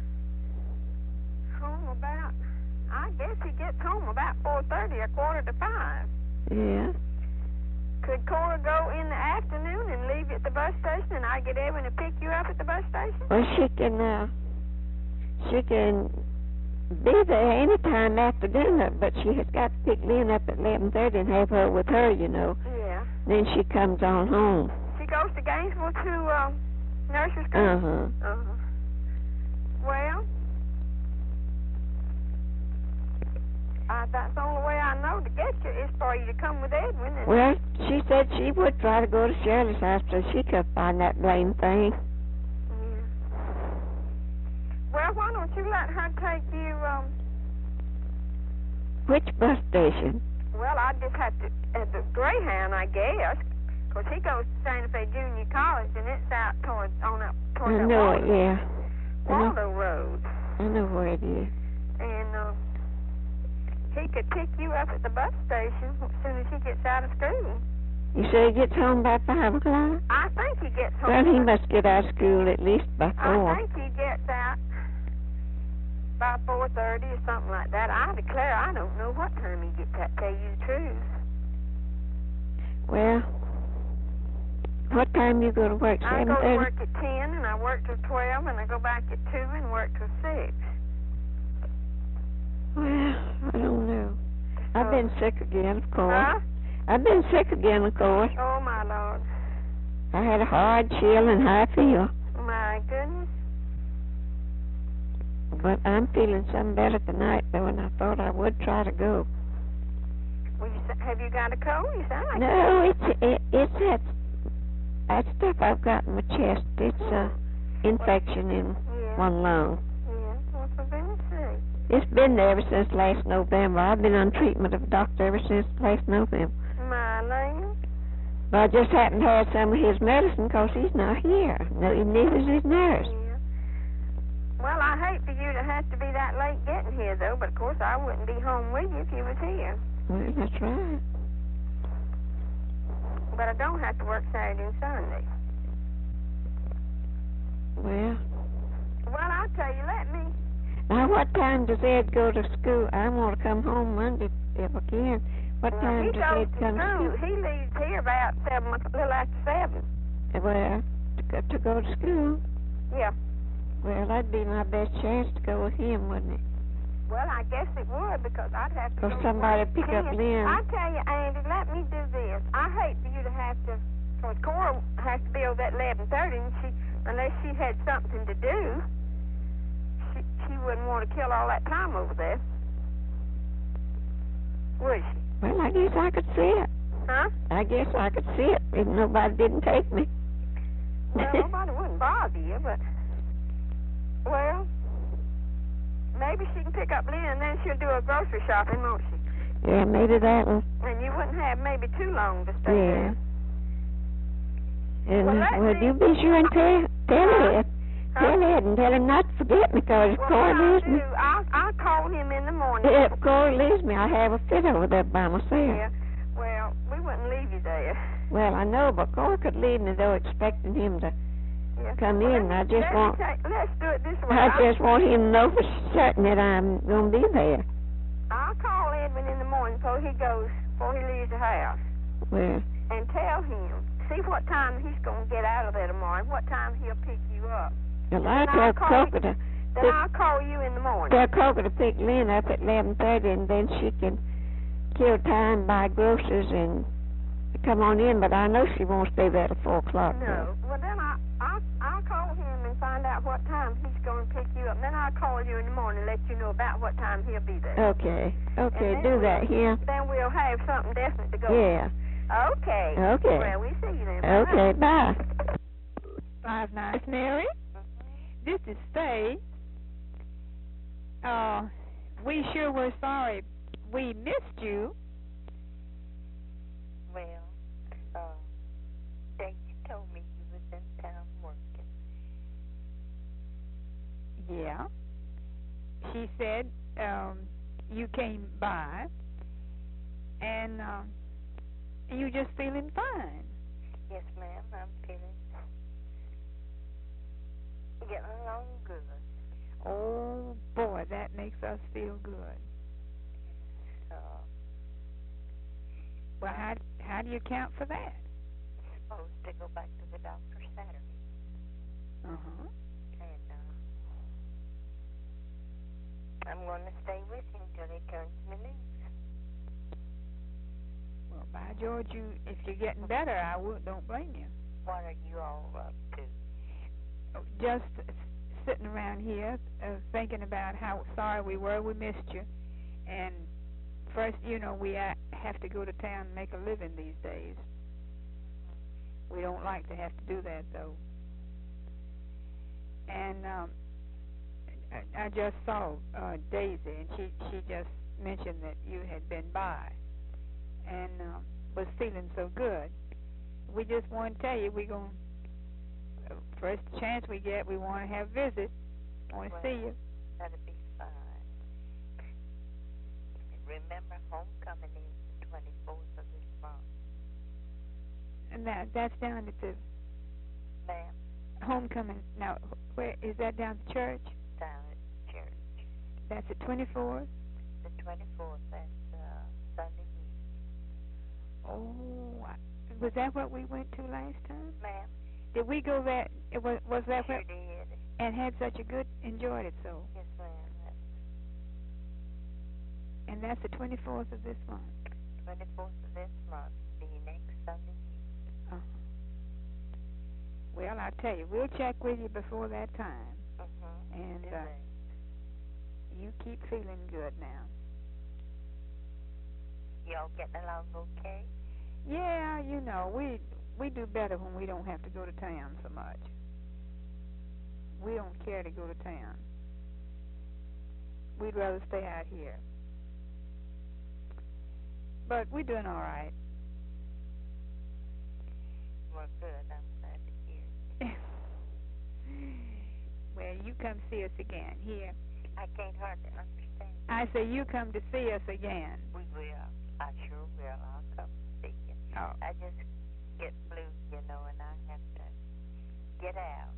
home about, I guess he gets home about 4:30 or 4:45. Yeah. Could Cora go in the afternoon and leave you at the bus station, and I get Edwin to pick you up at the bus station? Well, she can be there any time after dinner, but she has got to pick Lynn up at 11:30 and have her with her, you know. Yeah. Then she comes on home. She goes to Gainesville to nursery school? Well, that's the only way I know to get you is for you to come with Edwin. And well, she said she would try to go to Shirley's house so she could find that blame thing. Well, why don't you let her take you, Which bus station? Well, I just have to, at the Greyhound, I guess, because he goes to Santa Fe Junior College, and it's out towards I know it, yeah. Waldo Road. I know where it is. And, he could pick you up at the bus station as soon as he gets out of school. You say he gets home by 5 o'clock? I think he gets home. Well, he must get out of school at least by 4. I think he gets out by 4:30 or something like that. I declare, I don't know what time he gets out, tell you the truth. Well, what time do you go to work? 7:30? I go to work at 10, and I work till 12, and I go back at 2 and work till 6. Well, I don't know. I've been sick again, of course. Huh? I've been sick again, of course. Oh, my Lord. I had a hard chill and high fever. My goodness. But I'm feeling some better tonight, though, and I thought I would try to go. Well, have you got a cold? You sound like No, it's that stuff I've got in my chest. It's infection in one lung. Yeah, well, for goodness sake. It's been there ever since last November. I've been on treatment of a doctor ever since last November. My land. But I just happened to have some of his medicine because he's not here. No, neither is his nurse. Yeah. Well, I hate for you to have to be that late getting here, though, but of course I wouldn't be home with you if you was here. Well, that's right. But I don't have to work Saturday and Sunday. Well, I'll tell you, let me... Now, what time does Ed go to school? I want to come home Monday if I can. What time does Ed come to school? He leaves here about 7, a little after 7. Well, to go to school? Yeah. Well, that'd be my best chance to go with him, wouldn't it? Well, I guess it would, because I'd have to go somebody pick up Lynn. I tell you, Andy, let me do this. I hate for you to have to, because Cora has to be over at 11:30, and unless she had something to do, she wouldn't want to kill all that time over there. Would she? Well, I guess I could see it. Huh? I guess I could see it if nobody didn't take me. Well, nobody wouldn't bother you, but, well, maybe she can pick up Lynn, and then she'll do her grocery shopping, won't she? Yeah, maybe that will. And you wouldn't have maybe too long to stay there. And well, you be sure and tell Ed. Tell Ed and tell him not to forget me, because if Cora leaves me... I'll call him in the morning. If Cora leaves me, I'll have a fit over there by myself. Yeah, well, we wouldn't leave you there. Well, I know, but Cora could leave me, though, expecting him to come in. Let's do it this way. I just want him to know for certain that I'm going to be there. I'll call Edwin in the morning before he leaves the house. Well. And tell him. See what time he's going to get out of there tomorrow and what time he'll pick you up. Well, I'll tell Coker to... Then I'll call you in the morning. Tell Coker to pick Lynn up at 11:30, and then she can kill time, buy groceries, and come on in. But I know she won't stay there till 4 o'clock. No. Well, then I'll call him and find out what time he's going to pick you up. And then I'll call you in the morning and let you know about what time he'll be there. Okay. Okay, do that here. Then we'll have something definite to go Yeah. on. Okay. Okay. Well, we see you then. Okay, bye. 59 Mary. This is Faye. We sure were sorry we missed you. Well, Daisy told me you was in town working. Yeah. She said you came by and you just feeling fine. Yes, ma'am, I'm getting along good. Oh, boy, that makes us feel good. Well, how do you account for that? Supposed to go back to the doctor Saturday. Uh-huh. And I'm going to stay with him till he turns me loose. Well, by George, if you're getting better, don't blame you. What are you all up to? Just sitting around here thinking about how sorry we were we missed you. And first, we have to go to town and make a living these days. We don't like to have to do that, though. And I just saw Daisy, and she just mentioned that you had been by and was feeling so good. We just want to tell you we're going to, first chance we get, we want to have a visit. Want to see you. That'll be fine. Remember, homecoming is the 24th of this month. And that's down at the Ma'am, homecoming. Now, where is that down at the church? down at church. That's the 24th? The 24th, that's Sunday Eve. Oh, was that what we went to last time? Ma'am? Did we go there? Was that Sure what? did. And had such a good, enjoyed it so. Yes, ma'am. And that's the 24th of this month. 24th of this month, the next Sunday Eve. Uh-huh. Well, I tell you, we'll check with you before that time. And you keep feeling good now. Y'all getting along okay? Yeah, you know, we do better when we don't have to go to town so much. We don't care to go to town. We'd rather stay out here. But we're doing all right. Well, good. I'm glad to hear. Well, you come see us again here. I can't hardly understand. I say you come to see us again. We will. I sure will. I'll come see you. Oh. I just get blue, you know, and I have to get out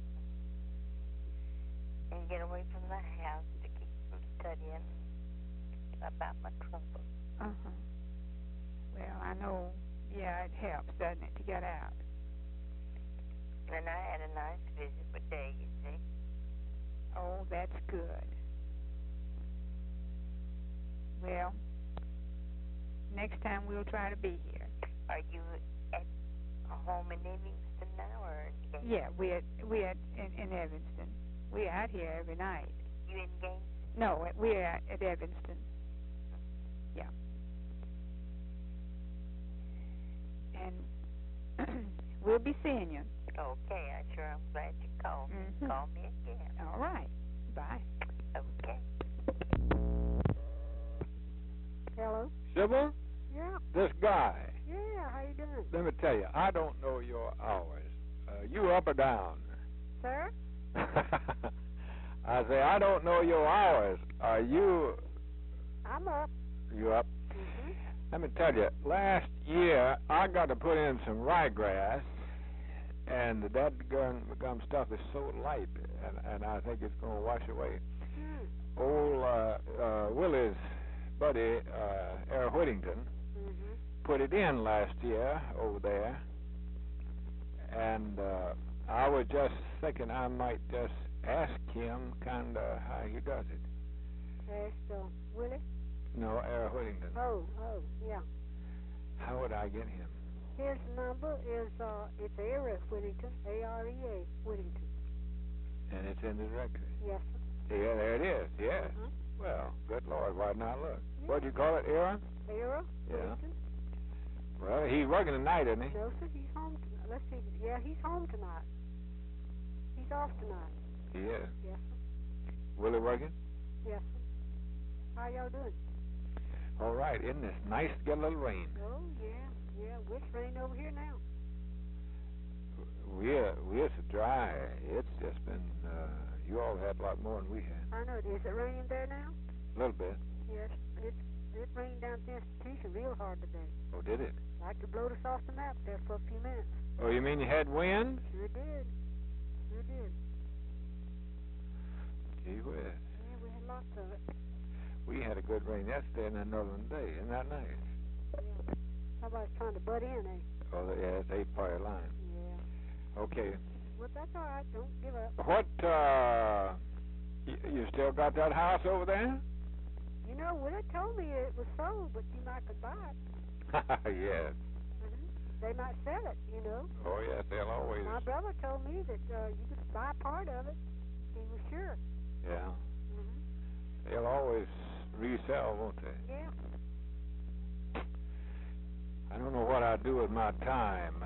and get away from the house to keep from studying about my troubles. Uh-huh. Well, I know, yeah, it helps, doesn't it, to get out? And I had a nice visit with Day, you see. Oh, that's good. Well, next time we'll try to be here. Are you at home in Evanston now, or in Gainesville? Yeah, we're in Evanston. We're out here every night. You in Gainesville? No, we're at Evanston. Yeah. And we'll be seeing you. Okay, I sure am glad you called. Mm-hmm. Call me again. All right. Bye. Okay. Hello? Sybil? Yeah. This guy. Yeah, how you doing? Let me tell you, I don't know your hours. You up or down? Sir? I say, I don't know your hours. Are you... I'm up. You up? Mm-hmm. Let me tell you, last year I got to put in some ryegrass, and that gum stuff is so light, and I think it's going to wash away. Old Willie's buddy, Air Whittington, put it in last year over there, and I was just thinking I might just ask him kind of how he does it. Ask Willie? No, Air Whittington. Oh, yeah. How would I get him? His number is, it's Area Whittington, A-R-E-A, Whittington. And it's in the directory? Yes, sir. Yeah, there it is, yes. Well, good Lord, why not look? What do you call it, Aaron? Area Yeah. Whittington. Well, he's working tonight, isn't he? No, sir, he's home tonight. Let's see. Yeah, he's home tonight. He's off tonight. He is. Yes, sir. Willie working? Yes, sir. How y'all doing? All right, isn't this nice to get a little rain? Oh, yeah. Yeah, it's raining over here now. We're so dry. It's just been, you all had a lot more than we had. I know. Is it raining there now? A little bit. Yes. It rained down at the institution real hard today. Oh, did it? Like to blowed us off the map there for a few minutes. Oh, you mean you had wind? Sure did. Sure did. Gee whiz. Yeah, we had lots of it. We had a good rain yesterday and another one today. Isn't that nice? Yeah. Somebody's trying to butt in, eh? Oh, yeah, it's 8-part line. Yeah. Okay. Well, that's all right. Don't give up. What, you still got that house over there? You know, Willie told me it was sold, but you might could buy it. Yes. They might sell it, you know. Oh, yes, they'll always. My brother told me that you could buy part of it. He was sure. Yeah. They'll always resell, won't they? Yeah. I don't know what I'd do with my time.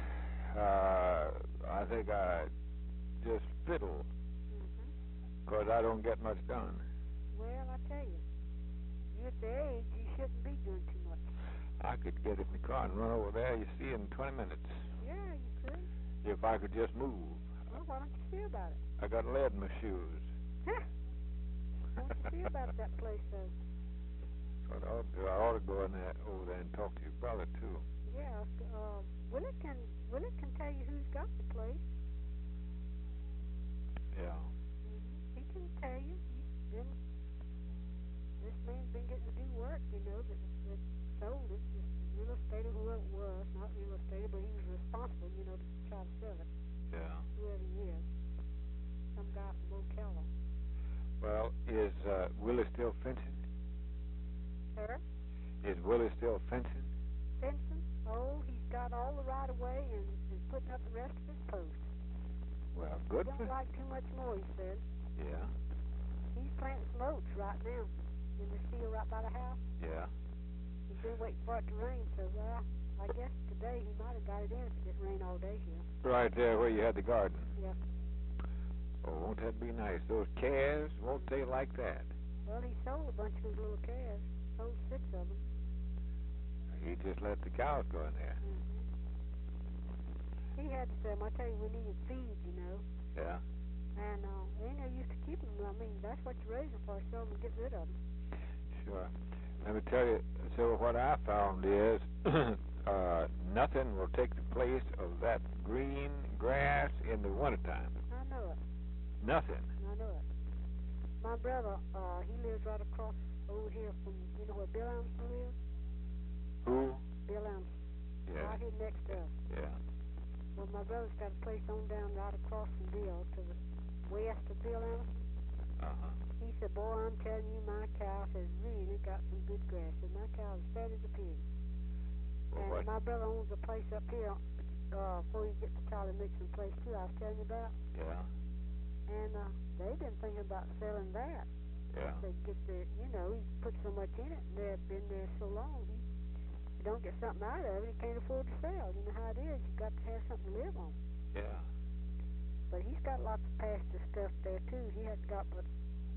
I think I just fiddle, because I don't get much done. Well, I tell you, you're at the age you shouldn't be doing too much. I could get in the car and run over there, you see, in 20 minutes. Yeah, you could. If I could just move. Well, why don't you see about it? I got lead in my shoes. Huh. Why don't you see about that place, though? What I ought to do, I ought to go in there, over there and talk to your brother, too. Yeah, Willie can tell you who's got the place. Yeah. He can tell you. This man's been getting to do work, you know, that sold it. This real estate, whoever it was, not real estate, but he was responsible, you know, to try to sell it. Yeah. Whoever he is. Some guy from Ocala. Well, is Willie still fencing? Sir? Is Willie still fencing? Fencing? Oh, he's got all the right of way and is putting up the rest of his posts. Well, good He don't like too much more, he said. Yeah. He's planting some oats right now in the field right by the house. Yeah. He's been waiting for it to rain, so I guess today he might have got it in if it didn't rain all day here. Right there where you had the garden. Yeah. Oh, won't that be nice? Those calves, won't they like that? Well, he sold a bunch of his little calves. Sold 6 of them. He just let the cows go in there. He had to sell them. I tell you, we needed feed, you know. Yeah. And ain't no use to keep them. I mean, that's what you raise them for, sell them and get rid of them. Sure. Let me tell you, so what I found is nothing will take the place of that green grass in the wintertime. I know it. Nothing. I know it. My brother, he lives right across over here from, you know where Bill Anderson lives? Who? Bill Anderson. Yeah. Right here next to us. Yeah. Well, my brother's got a place on down right across from Bill to the west of Bill Anderson. Uh-huh. He said, boy, I'm telling you, my cow has really got some good grass. And my cow's fat as a pig. Well, and what? my brother owns a place up here before you get to Charlie Nixon place, too, I was telling you about. Yeah. And they've been thinking about selling that. Yeah. They get the, you know, he put so much in it, and they've been there so long. You don't get something out of it, you can't afford to sell. You know how it is. You've got to have something to live on. Yeah. But he's got lots of pasture stuff there, too. He has got but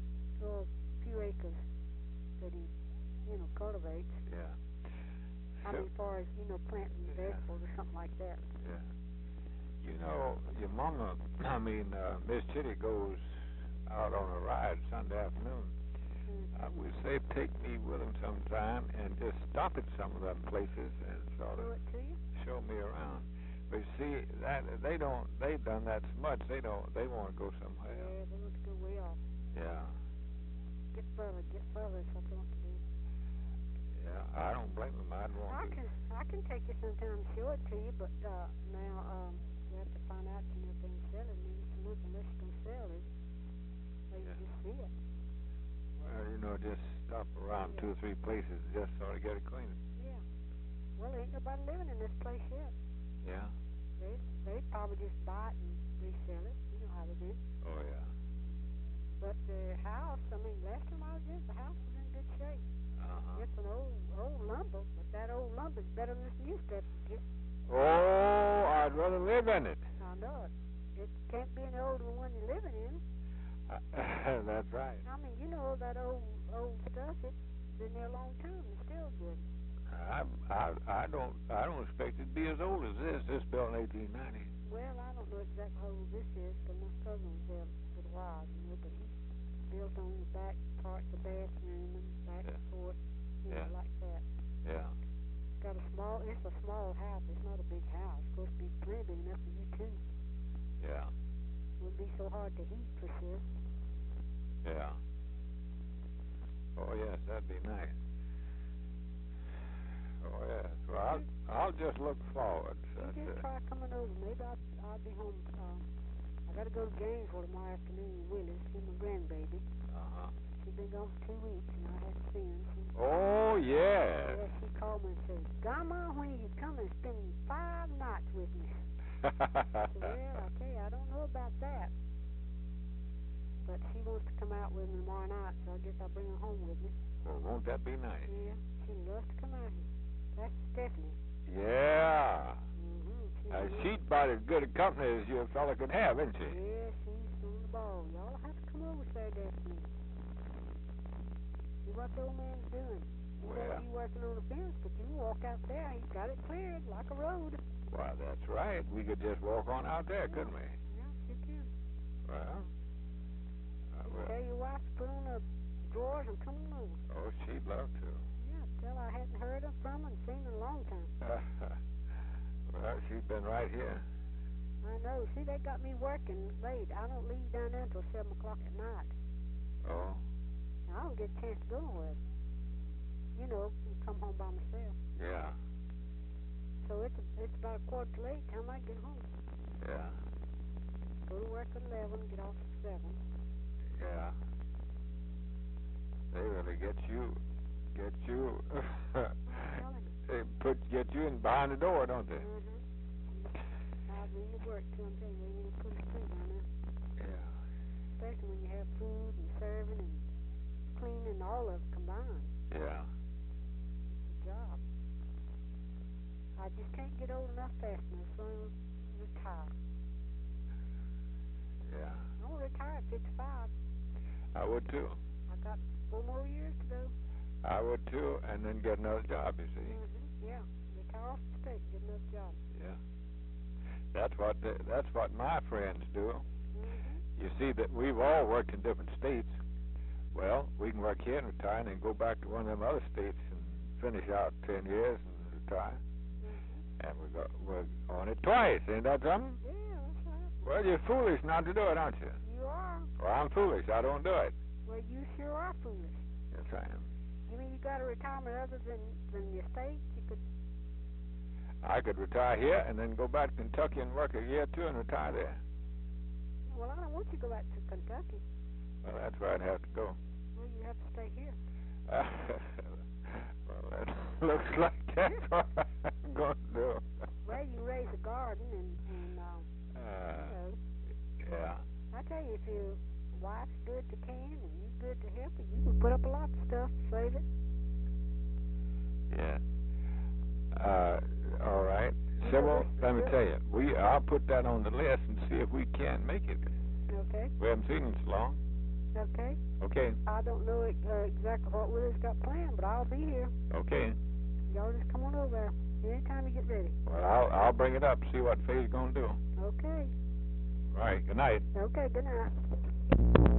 a few acres that he, you know, cultivates. Yeah. I mean, as far as, you know, planting vegetables or something like that. Yeah. You know, your mama, Miss Chitty goes out on a ride Sunday afternoon. I would say take me with him sometime and just stop at some of them places and sort of show me around. But see, that they've done that so much. They want to go somewhere else. Yeah, they want to go way off. Yeah. Get further, is what they want to do. Yeah, I don't blame them. I'd want to. I can take you sometime and show it to you, but now you have to find out, you know, if they can sell it. And you can look unless you can sell it. So you just see it. Well, you know, just stop around 2 or 3 places and just sort of get it clean. Yeah. Well, there ain't nobody living in this place yet. Yeah. They probably just buy it and resell it. You know how they do. Oh, yeah. But the house, last time I was in, the house was in good shape. Uh-huh. It's an old lumber, but that old lumber's better than this new stuff you get. Oh, I'd rather live in it. I know it. It can't be any older than one you're living in. That's right. You know that old stuff. It's been there a long time. It's still good. I don't expect it to be as old as this. This built in 1890. Well, I don't know exactly how old this is, because my cousin was there for a while, you know. But he built on the back part, the bathroom and back porch, you know, like that. Yeah. It's a small house. It's not a big house. It's supposed to be pretty big enough for you too. Yeah. Wouldn't be so hard to heat for sure. Yeah. Oh yes, that'd be nice. Oh yes. Well, I'll just look forward. You just try coming over. Maybe I'll be home. I got to go to Gainesville tomorrow afternoon. Willie, see my grandbaby. She's been gone for 2 weeks, and I haven't seen her. Oh yeah. Yeah, she called me and said, "Grandma, when you come and spend 5 nights with me?" I said, well, I tell you, I don't know about that. But she wants to come out with me tomorrow night, so I guess I'll bring her home with me. Well, won't that be nice? Yeah, she loves to come out here. That's Stephanie. Yeah. She's about as good a company as your fella could have, isn't she? Yeah, she's on the ball. Y'all have to come over Saturday afternoon. See what the old man's doing. Well, He's working on a fence, but you can walk out there. He's got it cleared like a road. Well, that's right. We could just walk on out there, couldn't we? Yeah, you can. Well, tell your wife to put on her drawers and come on over. Oh, she'd love to. Yeah, tell her I hadn't heard her from her and seen her in a long time. Well, she's been right here. I know. See, they got me working late. I don't leave down there until 7 o'clock at night. Oh. I don't get a chance to go nowhere. You know, come home by myself. Yeah. So it's about a quarter to 8 time I get home. Yeah. Go to work at 11, get off at 7. Yeah. They really get you. They get you in behind the door, don't they? I'll bring the work to them, tell you, they need to put a street down there. Yeah. Especially when you have food and serving and cleaning and all of it combined. Yeah. It's a job. I just can't get old enough fast enough, so I'm retire. Yeah. I'm going to retire at 55. I would too. I got 4 more years to go. I would too, and then get another job, you see. Yeah. Retire off the state, get another job. Yeah. That's what my friends do. You see that we've all worked in different states. Well, we can work here and retire and then go back to one of them other states and finish out 10 years and retire. And we're on it twice. Ain't that something? Yeah, that's right. Well, you're foolish not to do it, aren't you? You are. Well, I'm foolish. I don't do it. Well, you sure are foolish. Yes, I am. You mean you got a retirement other than your state? I could retire here and then go back to Kentucky and work a year or two and retire there. Well, I don't want you to go back to Kentucky. Well, that's where I'd have to go. Well, you have to stay here. Well, that looks like that's what I'm going to do. Well, you raise a garden and you know. Yeah. I tell you, if your wife's good to can and you good to help her, you can put up a lot of stuff, save it. Yeah. All right. Sybil, let me tell you, I'll put that on the list and see if we can make it. Okay. We haven't seen it so long. Okay. Okay. I don't know exactly what Willie's got planned, but I'll be here. Okay. Y'all just come on over anytime you get ready. Well, I'll bring it up, see what Faye's going to do. Okay. All right. Good night. Okay, good night.